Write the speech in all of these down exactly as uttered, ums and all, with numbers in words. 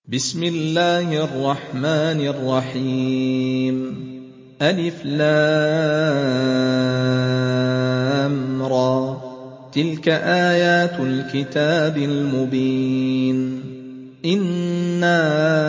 بسم الله الرحمن الرحيم ألف لام را تلك آيات الكتاب المبين إنا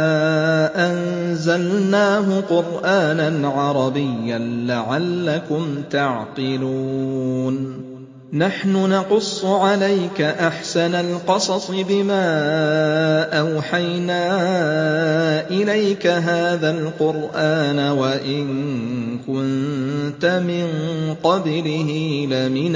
أنزلناه قرآنا عربيا لعلكم تعقلون نحن نقص عليك أحسن القصص بما أوحينا إليك هذا القرآن وإن كنت من قبله لمن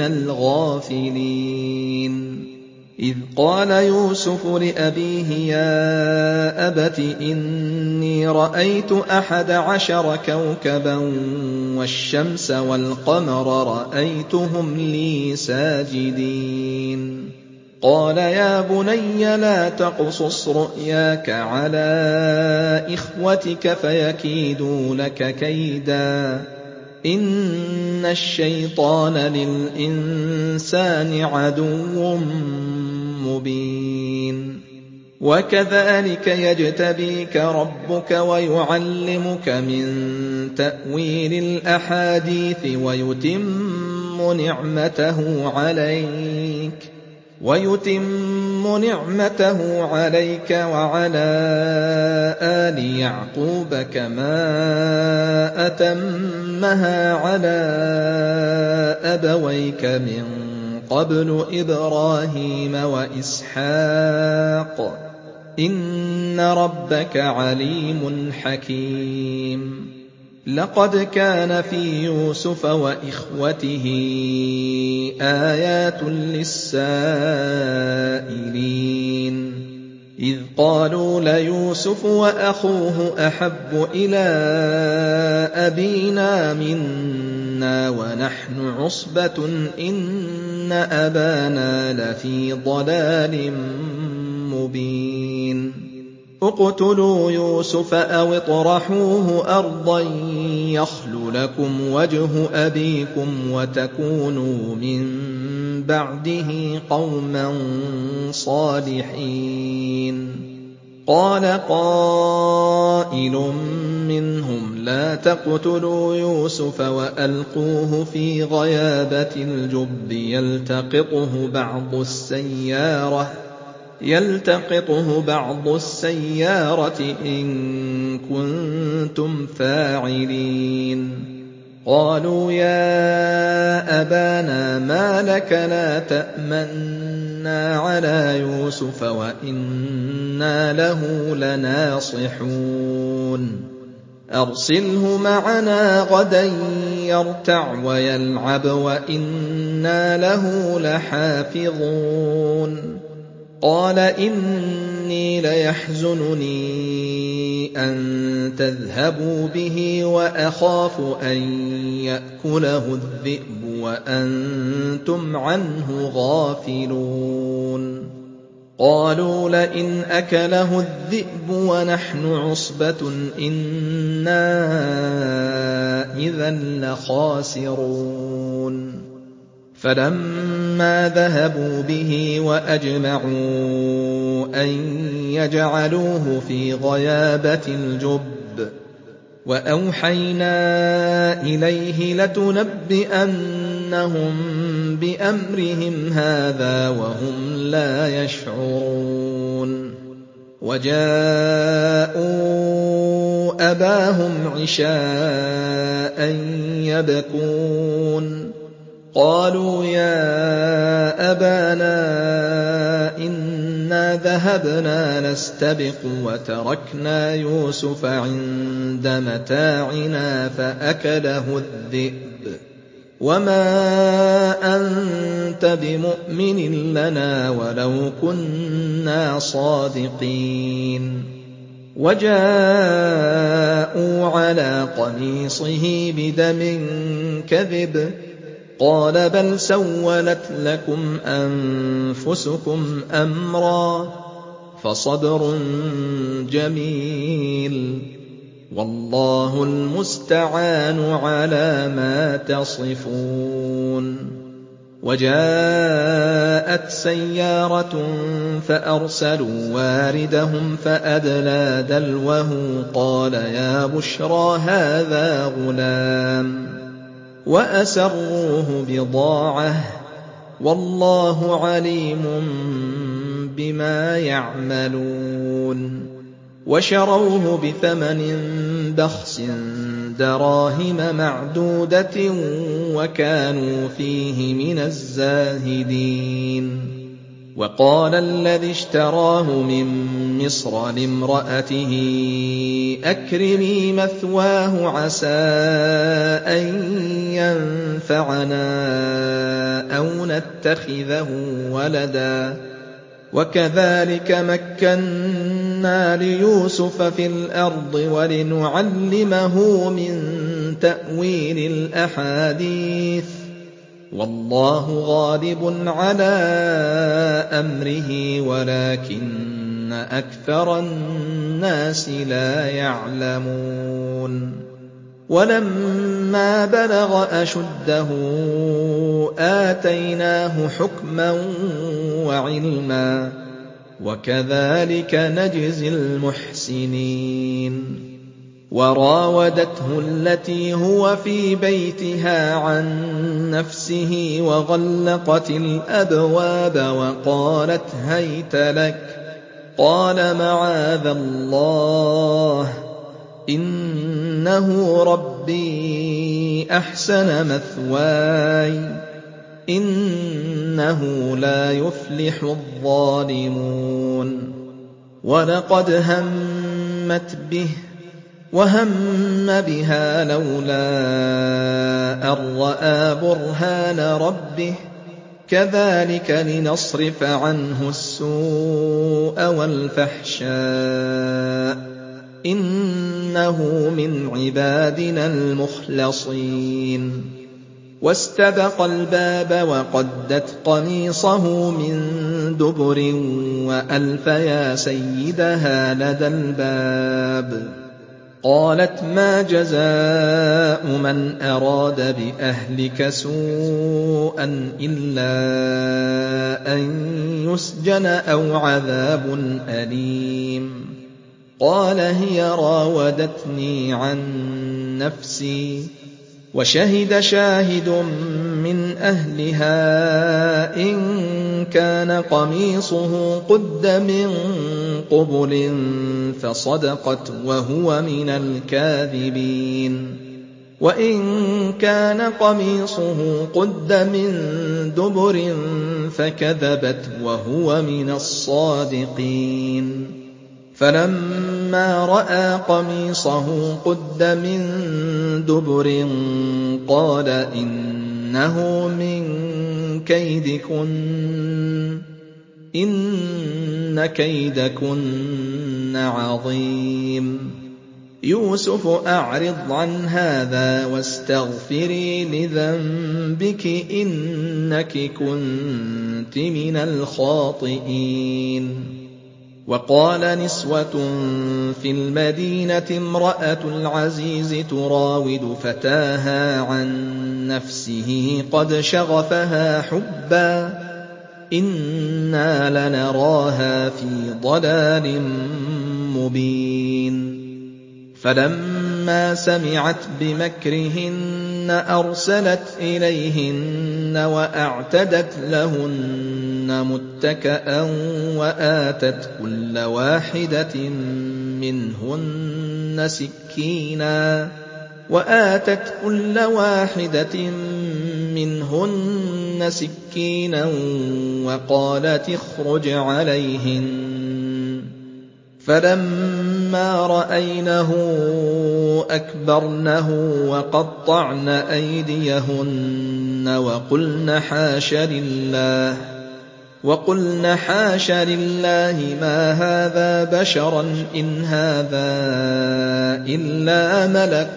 الغافلين إذ قال يوسف لأبيه يا أبت إني رأيت أحد عشر كوكبا والشمس والقمر رأيتهم لي ساجدين قال يا بني لا تقصص رؤياك على إخوتك فيكيدوا لك كيدا إن الشيطان للإنسان عدو مبين وكذلك يجتبيك ربك ويعلمك من تأويل الأحاديث ويتم نعمته عليك ويتم نعمته عليك وعلى آل يعقوب كما أتمها على أبويك من قبل إبراهيم وإسحاق إن ربك عليم حكيم لقد كان في يوسف وإخوته آيات للسائلين إذ قالوا ليوسف وأخوه أحب إلى أبينا منا ونحن عصبة إن أبانا لفي ضلال مبين اقتلوا يوسف أو اطرحوه أرضا يخل لكم وجه أبيكم وتكونوا من بعده قوما صالحين قال قائل منهم لا تقتلوا يوسف وألقوه في غيابة الجب يلتقطه بعض السيارة يلتقطه بعض السيارة إن كنتم فاعلين قالوا يا أبانا ما لك لا تأمنا على يوسف وإنا له لناصحون أرسله معنا غدا يرتع ويلعب وإنا له لحافظون قال إني ليحزنني أن تذهبوا به وأخاف أن يأكله الذئب وأنتم عنه غافلون قالوا لئن أكله الذئب ونحن عصبة إنا إذا لخاسرون فلما ذهبوا به وأجمعوا أن يجعلوه في غيابة الجب وأوحينا إليه لتنبئنهم بأمرهم هذا وهم لا يشعرون وجاءوا أباهم عشاء يبكون قالوا يا أبانا إنا ذهبنا نستبق وتركنا يوسف عند متاعنا فأكله الذئب وما أنت بمؤمن لنا ولو كنا صادقين وجاءوا على قميصه بدم كذب قال بل سولت لكم أنفسكم أمرا فصبر جميل والله المستعان على ما تصفون وَجَاءَتْ سَيَّارَةٌ فَأَرْسَلُوا وَارِدَهُمْ فَأَدْلَىٰ دَلْوَهُ قَالَ يَا بُشْرَىٰ هَٰذَا غُلَامٌ وَأَسَرُّوهُ بِضَاعَةً ۚ وَاللَّهُ عَلِيمٌ بِمَا يَعْمَلُونَ وَشَرَوْهُ بِثَمَنٍ بَخْسٍ دَرَاهِمَ مَعْدُودَةٍ وَكَانُوا فِيهِ مِنَ الزَّاهِدِينَ وَقَالَ الَّذِي اشْتَرَاهُ مِن مِّصْرَ لِامْرَأَتِهِ أَكْرِمِي مَثْوَاهُ عَسَىٰ أَن يَنفَعَنَا أَوْ نَتَّخِذَهُ وَلَدًا وَكَذَٰلِكَ مَكَّنَّا لِيُوسُفَ فِي الْأَرْضِ وَلِنُعَلِّمَهُ مِن تَأْوِيلِ الْأَحَادِيثِ ۚ وَاللَّهُ غَالِبٌ عَلَىٰ أَمْرِهِ وَلَٰكِنَّ أَكْثَرَ النَّاسِ لَا يَعْلَمُونَ وَلَمَّا بَلَغَ أَشُدَّهُ آتَيْنَاهُ حُكْمًا وَعِلْمًا ۚ وَكَذَٰلِكَ نَجْزِي الْمُحْسِنِينَ وَرَاوَدَتْهُ الَّتِي هُوَ فِي بَيْتِهَا عَن نَّفْسِهِ وَغَلَّقَتِ الْأَبْوَابَ وَقَالَتْ هَيْتَ لَكَ ۚ قَالَ مَعَاذَ اللَّهِ ۖ إِنَّهُ رَبِّي أَحْسَنَ مَثْوَايَ ۖ إِنَّهُ لَا يُفْلِحُ الظَّالِمُونَ وَلَقَدْ هَمَّتْ بِهِ وَهَمَّ بِهَا لَوْلَا أَن رَّأَىٰ بُرْهَانَ رَبِّهِ ۚ كَذَٰلِكَ لِنَصْرِفَ عَنْهُ السُّوءَ وَالْفَحْشَاءَ ۚ إِنَّهُ مِنْ عِبَادِنَا الْمُخْلَصِينَ وَاسْتَبَقَ الْبَابَ وَقَدَّتْ قَمِيصَهُ مِن دُبُرٍ وَأَلْفَ يَا سَيِّدَهَا لَدَى الْبَابِ ۚ قَالَتْ مَا جَزَاءُ مَنْ أَرَادَ بِأَهْلِكَ سُوءًا إِلَّا أَن يُسْجَنَ أَوْ عَذَابٌ أَلِيمٌ قَالَ هِيَ رَاوَدَتْنِي عَن نَّفْسِي ۚ وَشَهِدَ شَاهِدٌ مِّنْ أَهْلِهَا إِن كَانَ قَمِيصُهُ قُدَّ مِن قُبُلٍ فَصَدَقَتْ وَهُوَ مِنَ الْكَاذِبِينَ وَإِن كَانَ قَمِيصُهُ قُدَّ مِن دُبُرٍ فَكَذَبَتْ وَهُوَ مِنَ الصَّادِقِينَ فَلَمَّا رَأَىٰ قَمِيصَهُ قُدَّ مِن دُبُرٍ قَالَ إِنَّهُ مِن كَيْدِكُنَّ ۖ إِنَّ كَيْدَكُنَّ عَظِيمٌ يُوسُفُ أَعْرِضْ عَنْ هَٰذَا وَاسْتَغْفِرِي لِذَنبِكِ إِنَّكِ كُنتِ مِنَ الْخَاطِئِينَ وَقَالَ نِسْوَةٌ فِي الْمَدِينَةِ امْرَأَتُ الْعَزِيزِ تُرَاوِدُ فَتَاهَا عَن نَّفْسِهِ قَدْ شَغَفَهَا حُبًّا ۖ إِنَّا لَنَرَاهَا فِي ضَلَالٍ مُّبِينٍ فَلَمَّا سَمِعَتْ بِمَكْرِهِنَّ أَرْسَلَتْ إِلَيْهِنَّ وَأَعْتَدَتْ لَهُنَّ مُتَّكَأً وَآتَتْ كُلَّ وَاحِدَةٍ مِّنْهُنَّ سِكِّينًا وَآتَتْ كُلَّ وَاحِدَةٍ مِّنْهُنَّ سِكِّينًا وَقَالَتِ اخْرُجْ عَلَيْهِنَّ ۖ فَلَمَّا رَأَيْنَهُ أَكْبَرْنَهُ وَقَطَّعْنَ أَيْدِيَهُنَّ وَقُلْنَ حَاشَ لِلَّهِ مَا هَٰذَا بَشَرًا إِنْ هَٰذَا إِلَّا مَلَكٌ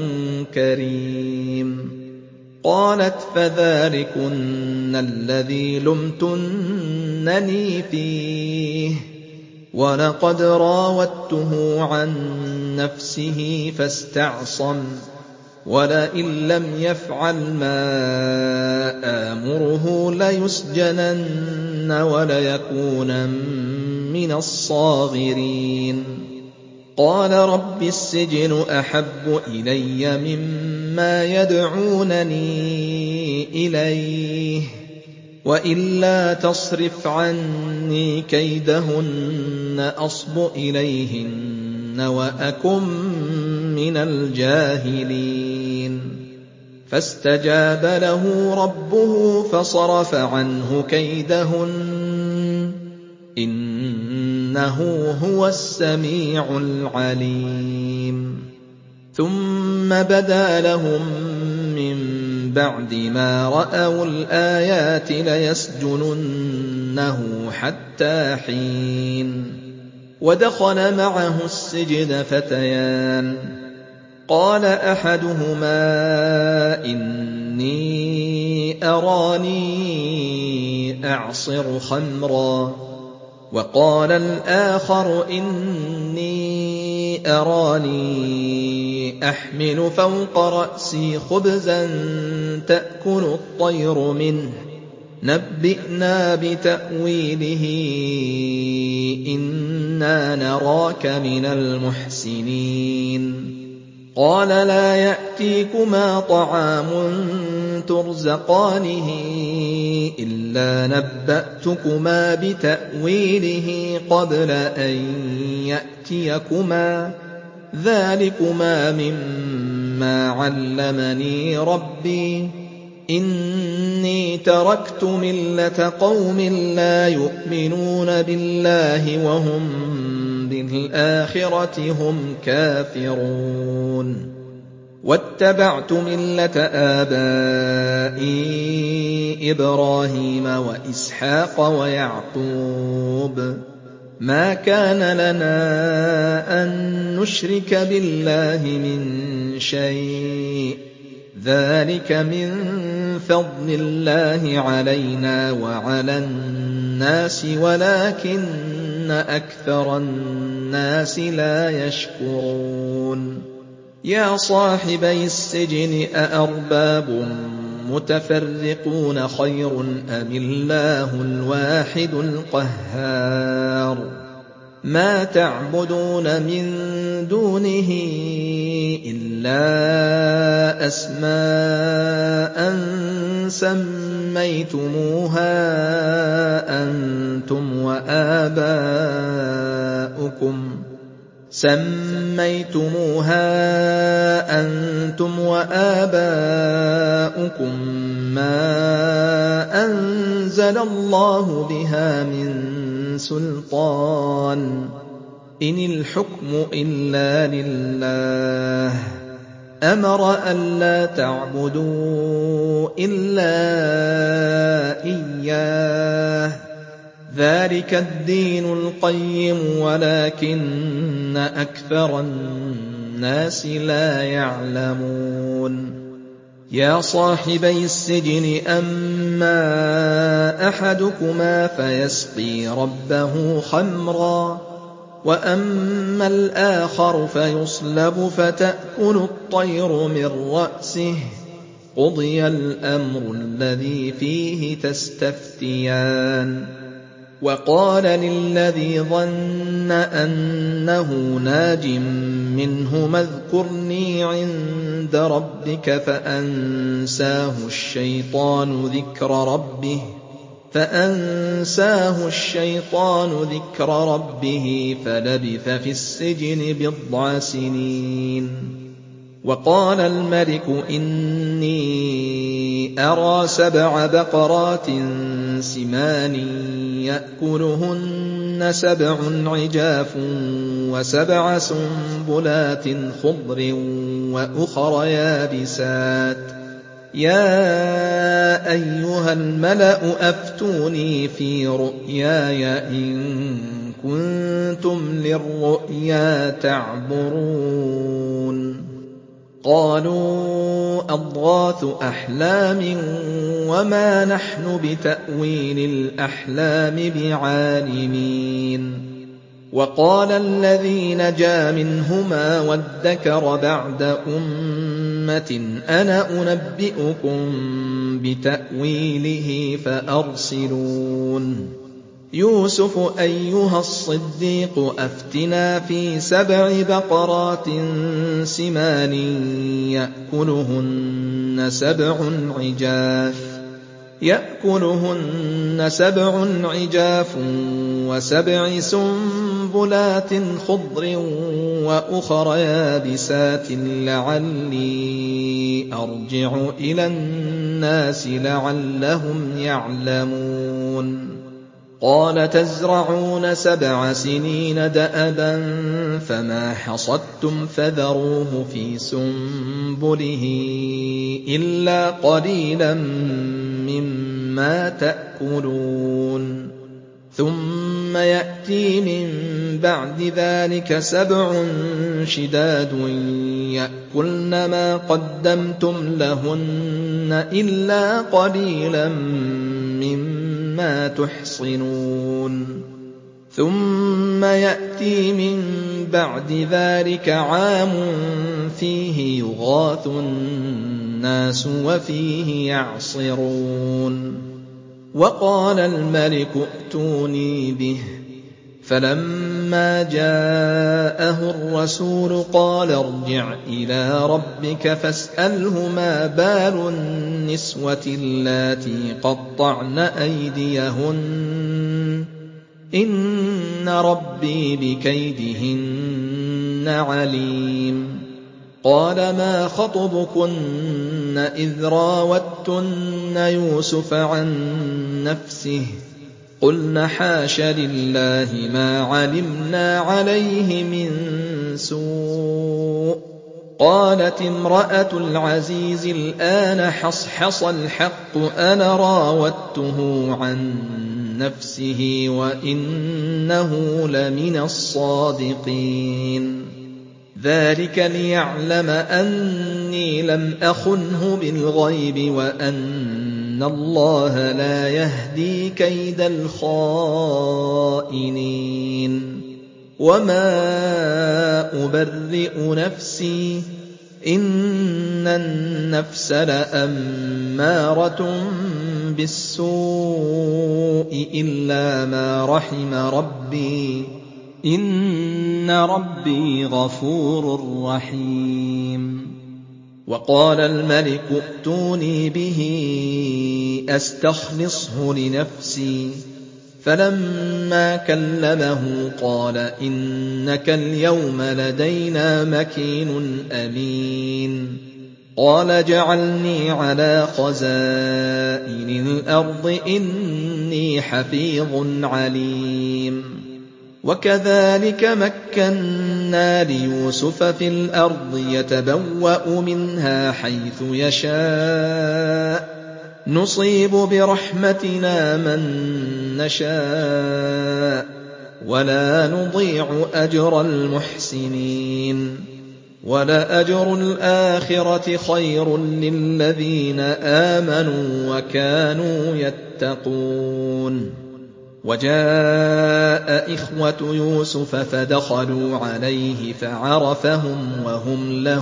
كَرِيمٌ قَالَتْ فَذَٰلِكُنَّ الَّذِي لُمْتُنَّنِي فِيهِ ۖ وَلَقَدْ رَاوَدتُّهُ عَن نَّفْسِهِ فَاسْتَعْصَمَ وَلَئِن لَّمْ يَفْعَلْ مَا آمُرُهُ لَيُسْجَنَنَّ وَلَيَكُونًا مِّنَ الصَّاغِرِينَ قَالَ رَبِّ السِّجْنُ أَحَبُّ إِلَيَّ مِمَّا يَدْعُونَنِي إِلَيْهِ وَإِلَّا تَصْرِفْ عَنِّي كَيْدَهُنَّ أَصْبُ إِلَيْهِنَّ وَأَكُن مِّنَ الْجَاهِلِينَ فَاسْتَجَابَ لَهُ رَبُّهُ فَصَرَفَ عَنْهُ كَيْدَهُنَّ إِنَّهُ هُوَ السَّمِيعُ الْعَلِيمُ ثُمَّ بَدَا لَهُم مِّن بَعْدِ مَا رَأَوُا الْآيَاتِ لَيَسْجُنُنَّهُ حَتَّىٰ حِينٍ وَدَخَلَ مَعَهُ السِّجْنَ فَتَيَانِ قَالَ أَحَدُهُمَا إِنِّي أَرَانِي أَعْصِرُ خَمْرًا وَقَالَ الْآخَرُ إِنِّي أَرَانِي أَحْمِلُ فَوْقَ رَأْسِي خُبْزًا تَأْكُلُ الطَّيْرُ مِنْهُ نَبِّئْنَا بِتَأْوِيلِهِ إِنَّا نَرَاكَ مِنَ الْمُحْسِنِينَ قَالَ لَا يَأْتِيكُمَا طَعَامٌ تُرْزَقَانِهِ إِلَّا نَبَّأْتُكُمَا بِتَأْوِيلِهِ قَبْلَ أَن يَأْتِيَكُمَا ذَٰلِكُمَا مِمَّا عَلَّمَنِي رَبِّي إِنِّي تَرَكْتُ مِلَّةَ قَوْمٍ لَّا يُؤْمِنُونَ بِاللَّهِ وَهُم بِالْآخِرَةِ هُمْ كَافِرُونَ وَاتَّبَعْتُ مِلَّةَ آبَائِي إِبْرَاهِيمَ وَإِسْحَاقَ وَيَعْقُوبَ مَا كَانَ لَنَا أَن نُّشْرِكَ بِاللَّهِ مِن شَيْءٍ ذَٰلِكَ مِن فَضْلِ اللَّهِ عَلَيْنَا وَعَلَى النَّاسِ وَلَٰكِنَّ أَكْثَرَ النَّاسِ لَا يَشْكُرُونَ يَا صَاحِبَيِ السِّجْنِ أَأَرْبَابٌ مُّتَفَرِّقُونَ خَيْرٌ أَمِ اللَّهُ الْوَاحِدُ الْقَهَّارُ مَا تَعْبُدُونَ مِن دُونِهِ إِلَّا أَسْمَاءً سَمَّيْتُمُوهَا أَنتُمْ وَآبَاؤُكُمْ سَمَّيْتُمُوهَا أَنتُمْ وَآبَاؤُكُم مَّا أَنزَلَ اللَّهُ بِهَا مِن سُلْطَانٍ إِنِ الْحُكْمُ إِلَّا لِلَّهِ أَمَرَ أَلَّا تَعْبُدُوا إِلَّا إِيَّاهُ ذَٰلِكَ الدِّينُ الْقَيِّمُ وَلَٰكِنَّ أَكْثَرَ النَّاسِ لَا يَعْلَمُونَ يَا صَاحِبَيِ السِّجْنِ أَمَّا أَحَدُكُمَا فَيَسْقِي رَبَّهُ خَمْرًا وَأَمَّا الْآخَرُ فَيُصْلَبُ فَتَأْكُلُ الطَّيْرُ مِن رَّأْسِهِ ۚ قُضِيَ الْأَمْرُ الَّذِي فِيهِ تَسْتَفْتِيَانِ وَقَالَ لِلَّذِي ظَنَّ أَنَّهُ نَاجٍ مِّنْهُمَا اذْكُرْنِي عِندَ رَبِّكَ فَأَنسَاهُ الشَّيْطَانُ ذِكْرَ رَبِّهِ فَأَنسَاهُ الشَّيْطَانُ ذِكْرَ رَبِّهِ فَلَبِثَ فِي السِّجْنِ بِضْعَ سِنِينَ وَقَالَ الْمَلِكُ إِنِّي أَرَىٰ سَبْعَ بَقَرَاتٍ سِمَانٍ يَأْكُلُهُنَّ سَبْعٌ عِجَافٌ وَسَبْعَ سُنبُلَاتٍ خُضْرٍ وَأُخَرَ يَابِسَاتٍ يَا أَيُّهَا الْمَلَأُ أَفْتُونِي فِي رُؤْيَايَ إِن كُنتُمْ لِلرُّؤْيَا تَعْبُرُونَ قَالُوا أَضْغَاثُ أَحْلَامٍ وَمَا نَحْنُ بِتَأْوِيلِ الْأَحْلَامِ بِعَالِمِينَ وقال الذي نجا منهما وادكر بعد أمة أنا أنبئكم بتأويله فأرسلون يوسف أيها الصديق أفتنا في سبع بقرات سمان يأكلهن سبع عجاف يأكلهن سبع عجاف وسبع سنبلات خضر وأخر يابسات لعلي أرجع إلى الناس لعلهم يعلمون قال تزرعون سبع سنين دأبا فما حصدتم فذروه في سنبله إلا قليلا مما تأكلون ثم يأتي من بعد ذلك سبع شداد يأكلن ما قدمتم لهن إلا قليلا مما تحصنون ثم يأتي من بعد ذلك عام فيه يغاث الناس وفيه يعصرون وقال الملك ائتوني به فلما جاءه الرسول قال ارجع إلى ربك فاسأله ما بال النسوة اللاتي قطعن أيديهن إن ربي بكيدهن عليم قال ما خطبكن إذ راوتن يوسف عن نفسه قلن حاش لله ما علمنا عليه من سوء قالت امرأة العزيز الآن حصحص الحق أنا راودته عن نفسه وإنه لمن الصادقين ذلك ليعلم أني لم أخنه بالغيب وأن الله لا يهدي كيد الخائنين وما أبرئ نفسي إن النفس لأمارة بالسوء إلا ما رحم ربي إن ربي غفور رحيم وقال الملك ائتوني به أستخلصه لنفسي فلما كلمه قال إنك اليوم لدينا مكين أمين قال جعلني على خزائن الأرض إني حفيظ عليم وكذلك مكنا ليوسف في الأرض يتبوأ منها حيث يشاء نصيب برحمتنا من نشاء ولا نضيع أجر المحسنين ولأجر الآخرة خير للذين آمنوا وكانوا يتقون وجاء إخوة يوسف فدخلوا عليه فعرفهم وهم له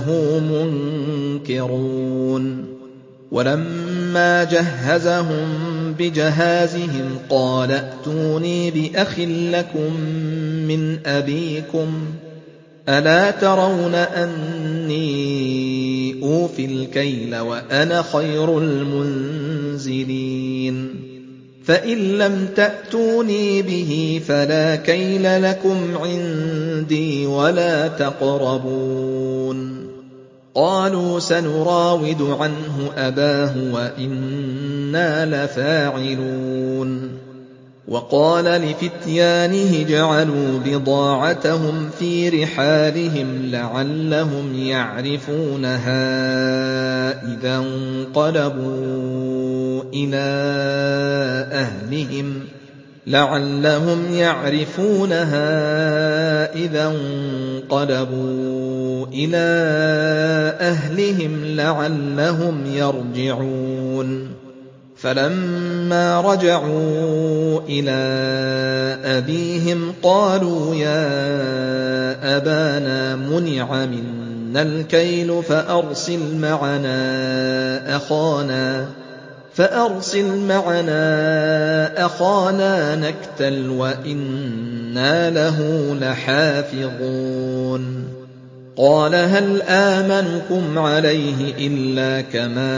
منكرون ولما جهزهم بجهازهم قال ائتوني بأخ لكم من أبيكم ألا ترون أني أوفي الكيل وأنا خير المنزلين فإن لم تأتوني به فلا كيل لكم عندي ولا تقربون قالوا سنراود عنه أباه وإنا لفاعلون وقال لفتيانه جعلوا بضاعتهم في رحالهم لعلهم يعرفونها إذا انقلبوا إلى أهلهم لعلهم يعرفونها إذا انقلبوا إلى أهلهم لعلهم يرجعون فَلَمَّا رَجَعُوا إِلَىٰ أَبِيهِمْ قَالُوا يَا أَبَانَا مُنِعَ مِنَّا الْكَيْلُ فَأَرْسِلْ مَعَنَا أَخَانَا نَكْتَلْ وَإِنَّا لَهُ لَحَافِظُونَ قَالَ هَلْ آمَنُكُمْ عَلَيْهِ إِلَّا كَمَا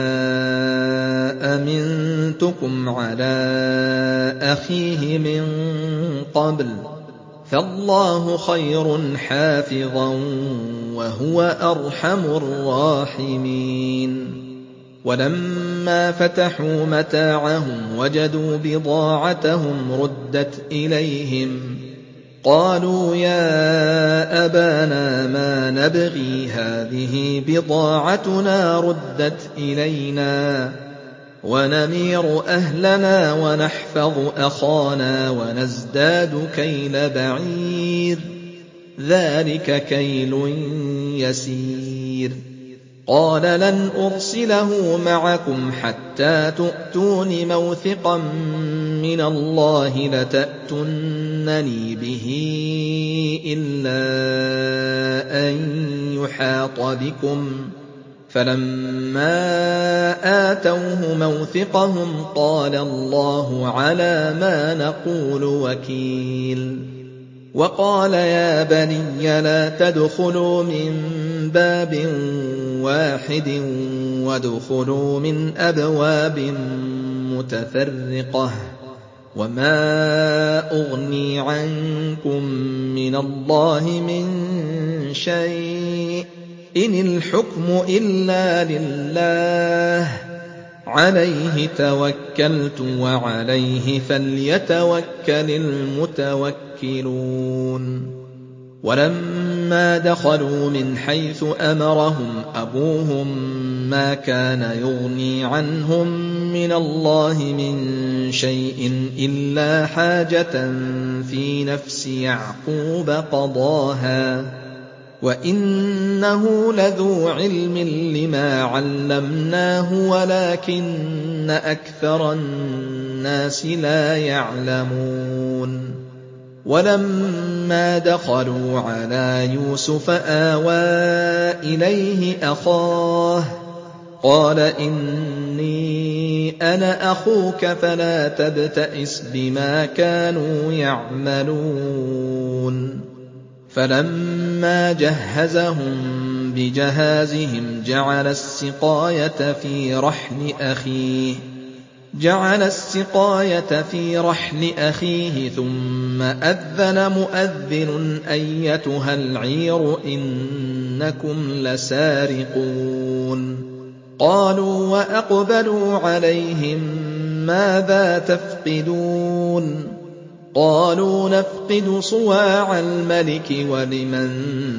أَمِنتُكُمْ عَلَىٰ أَخِيهِ مِن قَبْلُ ۖ فَاللَّهُ خَيْرٌ حَافِظًا وَهُوَ أَرْحَمُ الرَّاحِمِينَ وَلَمَّا فَتَحُوا مَتَاعَهُمْ وَجَدُوا بِضَاعَتَهُمْ رُدَّتْ إِلَيْهِمْ قَالُوا يَا أَبَانَا مَا نَبْغِي هَٰذِهِ بِضَاعَتُنَا رُدَّتْ إِلَيْنَا وَنَمِيرُ أَهْلَنَا وَنَحْفَظُ أَخَانَا وَنَزْدَادُ كَيْلَ بَعِيرٍ ۖ ذَٰلِكَ كَيْلٌ يَسِيرٌ قَالَ لَنْ أُرْسِلَهُ مَعَكُمْ حَتَّىٰ تُؤْتُونِ مَوْثِقًا مِّنَ اللَّهِ لَتَأْتُنَّنِي بِهِ إِلَّا أَن يُحَاطَ بِكُمْ ۖ فَلَمَّا آتَوْهُ مَوْثِقَهُمْ قَالَ اللَّهُ عَلَىٰ مَا نَقُولُ وَكِيلٌ وَقَالَ يَا بَنِيَّ لَا تَدْخُلُوا مِن بَابٍ وَاحِدٍ وَادْخُلُوا مِنْ أَبْوَابٍ مُّتَفَرِّقَةٍ ۖ وَمَا أُغْنِي عَنكُم مِّنَ اللَّهِ مِن شَيْءٍ ۖ إِنِ الْحُكْمُ إِلَّا لِلَّهِ ۖ عَلَيْهِ تَوَكَّلْتُ وَعَلَيْهِ فَلْيَتَوَكَّلِ الْمُتَوَكِّلُونَ وَلَمَّا دَخَلُوا مِنْ حَيْثُ أَمَرَهُمْ أَبُوهُم مَّا كَانَ يُغْنِي عَنْهُم مِّنَ اللَّهِ مِن شَيْءٍ إِلَّا حَاجَةً فِي نَفْسِ يَعْقُوبَ قَضَاهَا ۚ وَإِنَّهُ لَذُو عِلْمٍ لِّمَا عَلَّمْنَاهُ وَلَٰكِنَّ أَكْثَرَ النَّاسِ لَا يَعْلَمُونَ وَلَمَّا دَخَلُوا عَلَىٰ يُوسُفَ آوَىٰ إِلَيْهِ أَخَاهُ قَالَ إِنِّي أَنَا أَخُوكَ فَلَا تَبْتَئِسْ بِمَا كَانُوا يَعْمَلُونَ فَلَمَّا جَهَّزَهُم بِجَهَازِهِمْ جَعَلَ السِّقَايَةَ فِي رَحْلِ أَخِيهِ ثُمَّ أَذَّنَ مُؤَذِّنٌ أَيَّتُهَا الْعِيرُ إِنَّكُمْ لَسَارِقُونَ قَالُوا وَأَقْبَلُوا عَلَيْهِم مَّاذَا تَفْقِدُونَ قَالُوا نَفْقِدُ صُوَاعَ الْمَلِكِ وَلِمَن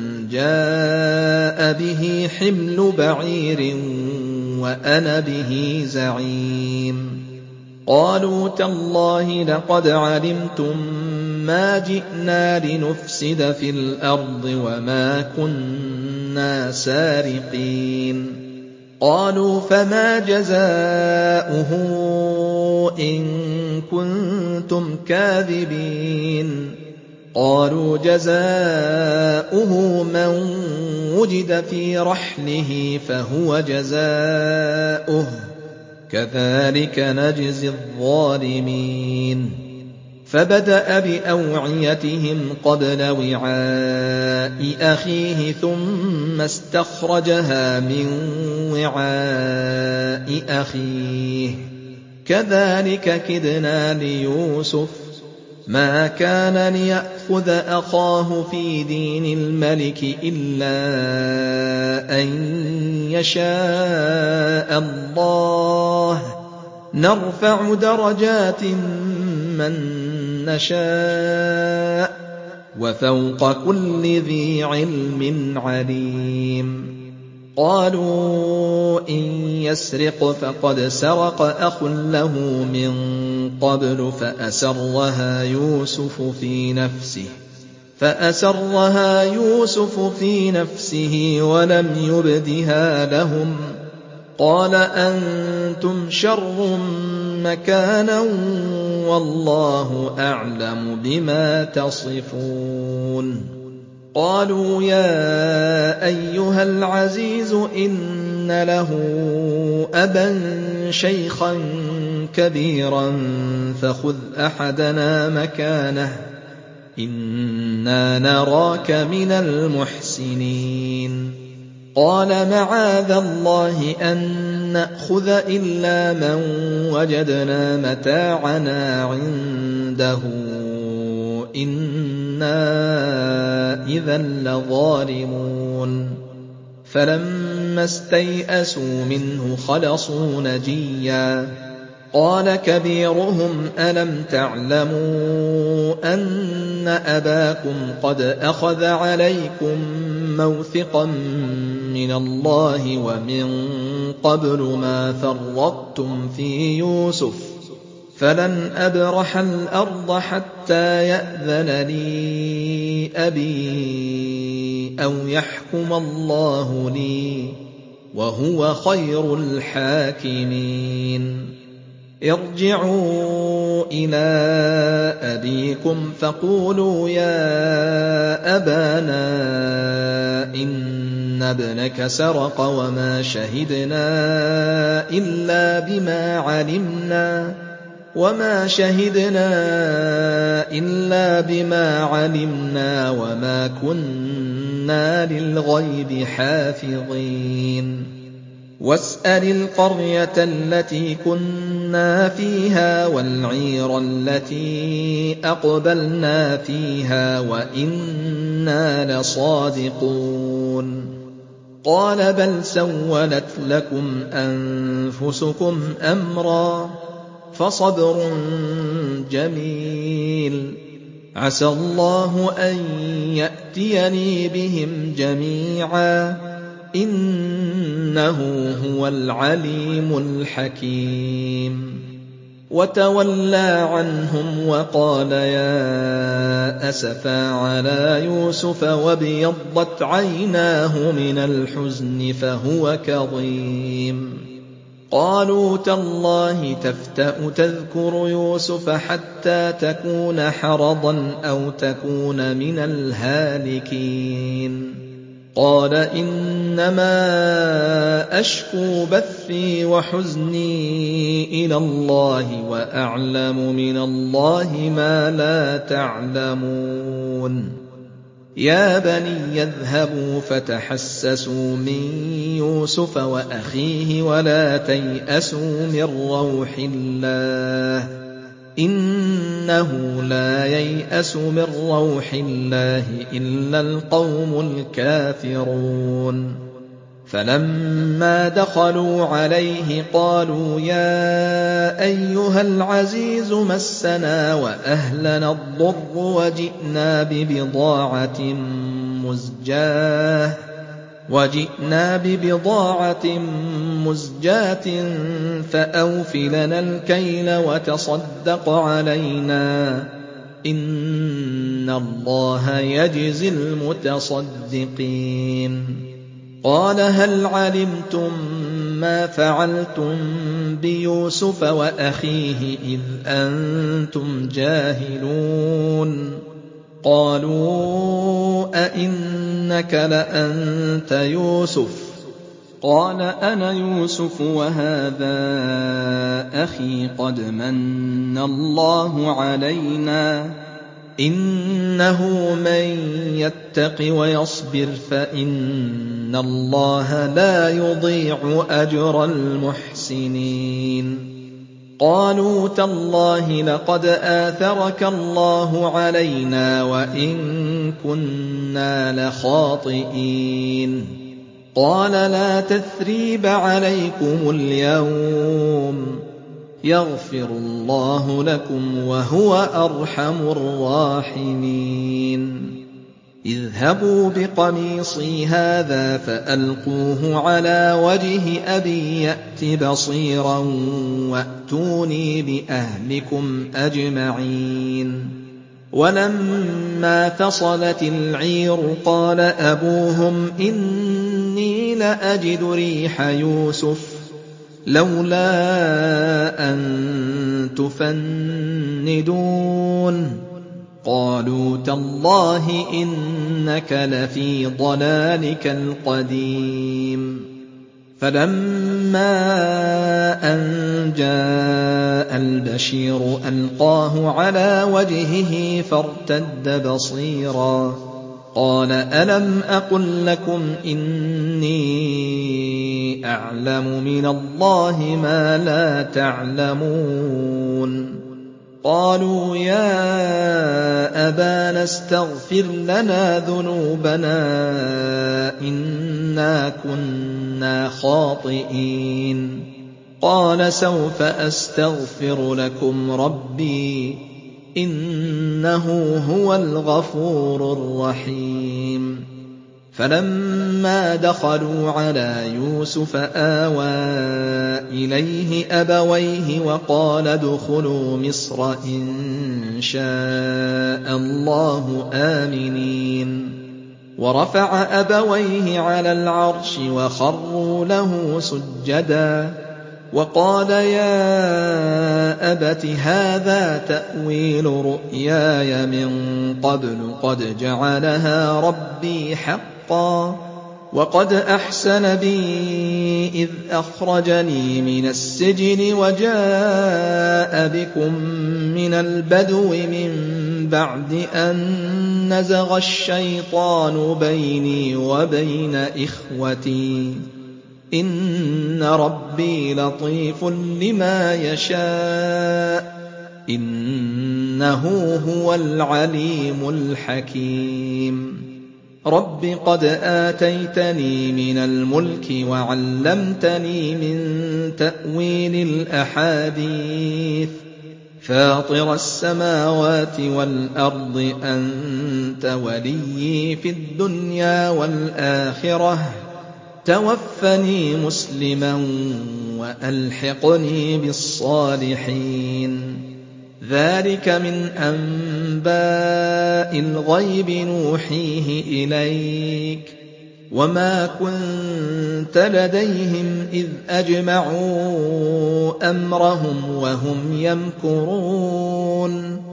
جَاءَ بِهِ حِمْلُ بَعِيرٍ وَأَنَا بِهِ زَعِيمٌ قَالُوا تَاللَّهِ لَقَدْ عَلِمْتُم مَّا جِئْنَا لِنُفْسِدَ فِي الْأَرْضِ وَمَا كُنَّا سَارِقِينَ قَالُوا فَمَا جَزَاؤُهُ إِن كُنتُمْ كَاذِبِينَ قَالُوا جَزَاؤُهُ مَن وُجِدَ فِي رَحْلِهِ فَهُوَ جَزَاؤُهُ ۚ كَذَٰلِكَ نَجْزِي الظَّالِمِينَ فَبَدَأَ بِأَوْعِيَتِهِمْ قَبْلَ وِعَاءِ أَخِيهِ ثُمَّ اسْتَخْرَجَهَا مِن وِعَاءِ أَخِيهِ ۚ كَذَٰلِكَ كِدْنَا لِيُوسُفَ ۖ مَا كَانَ لِيَأْخُذَ أَخَاهُ فِي دِينِ الْمَلِكِ إِلَّا أَن يَشَاءَ اللَّهُ ۚ نَرْفَعُ دَرَجَاتٍ مَّن نَّشَاءُ ۗ وَفَوْقَ كُلِّ ذِي عِلْمٍ عَلِيمٌ قَالُوا إِن يَسْرِقْ فَقَدْ سَرَقَ أَخٌ لَّهُ مِن قَبْلُ فَأَسَرَّهَا يُوسُفُ فِي نَفْسِهِ وَلَمْ يُبْدِهَا لَهُمْ ۚ قَالَ أَنتُمْ شَرٌّ مكانا والله أعلم بما تصفون قالوا يا أيها العزيز إن له أبا شيخا كبيرا فخذ أحدنا مكانه إنا نراك من المحسنين قال معاذ الله أن نأخذ إلا من وجدنا متاعنا عنده إنا إذا لظالمون فلما استيئسوا منه خلصوا نجيا قال كبيرهم ألم تعلموا أن أباكم قد أخذ عليكم موثقا من الله ومن قبل ما فرطتم في يوسف فلن أبرح الأرض حتى يأذن لي أبي أو يحكم الله لي وهو خير الحاكمين ارجعوا إلى أبيكم فقولوا يا أبانا إن ابنك سرق وما شهدنا إلا بما علمنا وما شهدنا إلا بما علمنا وما كنا للغيب حافظين واسأل القرية التي كنا فيها والعير التي أقبلنا فيها وإنا لصادقون قال بل سولت لكم أنفسكم أمرا فصبر جميل عسى الله أن يأتيني بهم جميعا إنه هو العليم الحكيم وتولى عنهم وقال يا أسفا على يوسف وابيضت عيناه من الحزن فهو كظيم قالوا تالله تفتأ تذكر يوسف حتى تكون حرضا أو تكون من الهالكين قال إنما أشكو بثي وحزني إلى الله وأعلم من الله ما لا تعلمون يا بني اذهبوا فتحسسوا من يوسف وأخيه ولا تيأسوا من روح الله إنه لا ييأس من روح الله إلا القوم الكافرون فلما دخلوا عليه قالوا يا أيها العزيز مسنا وأهلنا الضر وجئنا ببضاعة مزجاة وجئنا ببضاعة مزجاة فأوف لنا الكيل وتصدق علينا إن الله يجزي المتصدقين قال هل علمتم ما فعلتم بيوسف وأخيه إذ أنتم جاهلون قالوا أئنك لأنت يوسف قال أنا يوسف وهذا أخي قد من الله علينا إنه من يتق ويصبر فإن الله لا يضيع أجر المحسنين قالوا تالله لقد آثرك الله علينا وإن كنا لخاطئين قال لا تثريب عليكم اليوم يغفر الله لكم وهو أرحم الراحمين اذهبوا بقميصي هذا فألقوه على وجه أبي يأت بصيرا وأتوني بأهلكم أجمعين ولما فصلت العير قال أبوهم إني لأجد ريح يوسف لولا أن تفندون قالوا تالله إنك لفي ضلالك القديم فلما أن جاء البشير ألقاه على وجهه فارتد بصيرا قال ألم أقل لكم إني أعلم من الله ما لا تعلمون قالوا يا أبانا استغفر لنا ذنوبنا إنا كنا خاطئين قال سوف أستغفر لكم ربي إنه هو الغفور الرحيم فلما دخلوا على يوسف آوى إليه أبويه وقال ادخلوا مصر إن شاء الله آمنين ورفع أبويه على العرش وخروا له سجدا وقال يا أبت هذا تأويل رؤياي من قبل قد جعلها ربي حقا وقد أحسن بي إذ أخرجني من السجن وجاء بكم من البدو من بعد أن نزغ الشيطان بيني وبين إخوتي إن ربي لطيف لما يشاء إنه هو العليم الحكيم رب قد آتيتني من الملك وعلمتني من تأويل الأحاديث فاطر السماوات والأرض أنت وليي في الدنيا والآخرة توفني مسلما وألحقني بالصالحين ذلك من أنباء الغيب نوحيه إليك وما كنت لديهم إذ أجمعوا أمرهم وهم يمكرون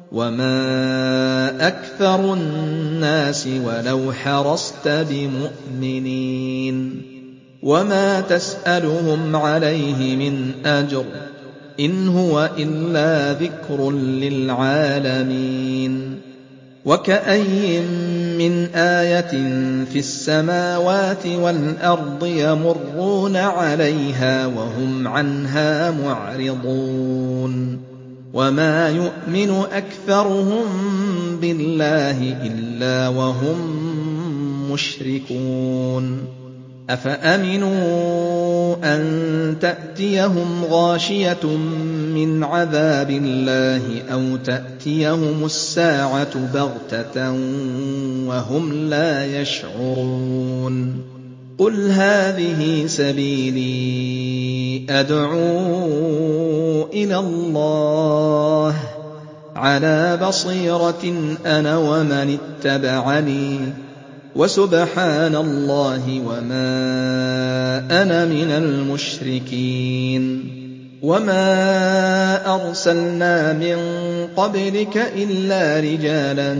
وما أكثر الناس ولو حرصت بمؤمنين وما تسألهم عليه من أجر إن هو إلا ذكر للعالمين وكأي من آية في السماوات والأرض يمرون عليها وهم عنها معرضون وما يؤمن أكثرهم بالله إلا وهم مشركون أفأمنوا أن تأتيهم غاشية من عذاب الله أو تأتيهم الساعة بغتة وهم لا يشعرون قل هذه سبيلي أدعو إلى الله على بصيرة أنا ومن اتبعني وسبحان الله وما أنا من المشركين وما أرسلنا من قبلك إلا رجالا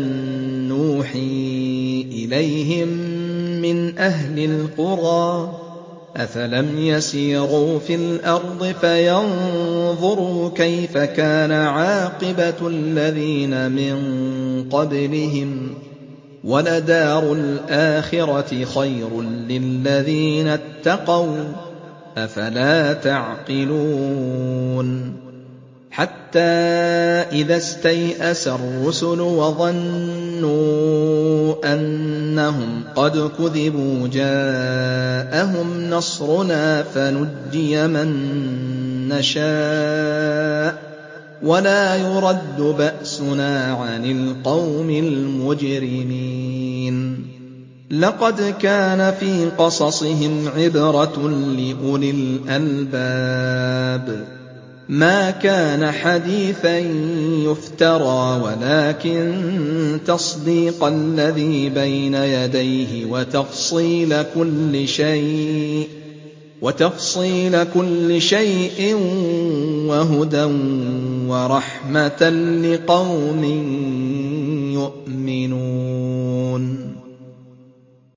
نوحي إليهم من أهل القرى أفلم يسيروا في الأرض فينظروا كيف كان عاقبة الذين من قبلهم ولدار الآخرة خير للذين اتقوا أفلا تعقلون حتى إذا استيأس الرسل وظنوا أنهم قد كذبوا جاءهم نصرنا فنجي من نشاء ولا يرد بأسنا عن القوم المجرمين لقد كان في قصصهم عبرة لأولي الألباب ما كان حديثا يفترى ولكن تصديق الذي بين يديه وتفصيل كل شيء وَتَفْصِيلَ كُلِّ شَيْءٍ وَهُدًى وَرَحْمَةً لِّقَوْمٍ